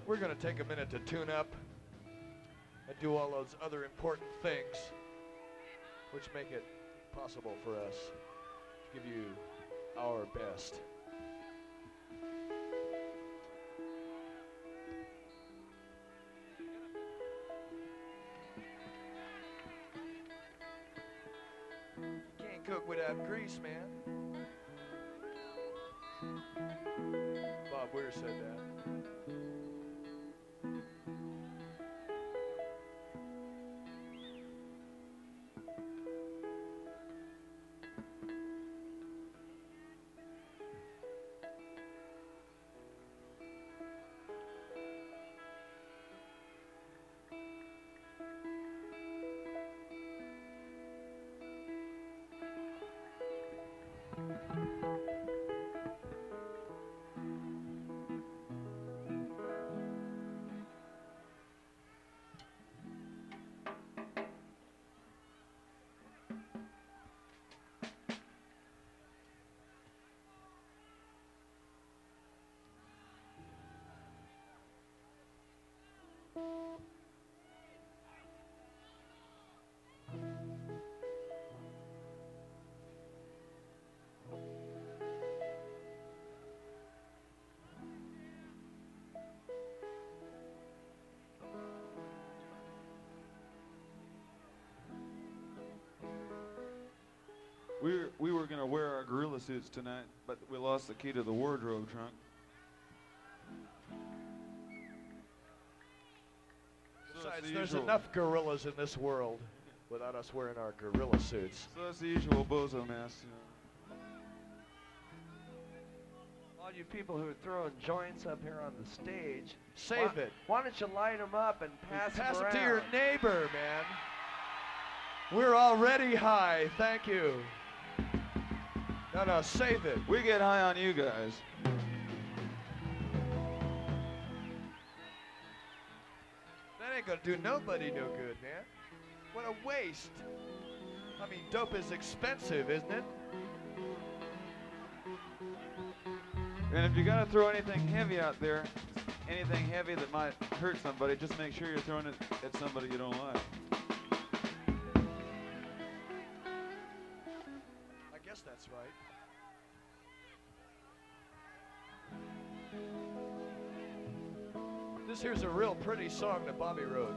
We're going to take a minute to tune up and do all those other important things which make it possible for us to give you our best. Can't cook without grease, man. Bob Weir said that. We were going to wear our gorilla suits tonight, but we lost the key to the wardrobe trunk. Besides, there's enough gorillas in this world without us wearing our gorilla suits. So that's the usual bozo mess. You know. All you people who are throwing joints up here on the stage, Save it. Why don't you light them up and pass it around? to your neighbor, man. We're already high. Thank you. No, save it. We get high on you guys. That ain't gonna do nobody no good, man. What a waste. I mean, dope is expensive, isn't it? And if you're gonna throw anything heavy out there, anything heavy that might hurt somebody, just make sure you're throwing it at somebody you don't like. I guess that's right. This here's a real pretty song that Bobby wrote.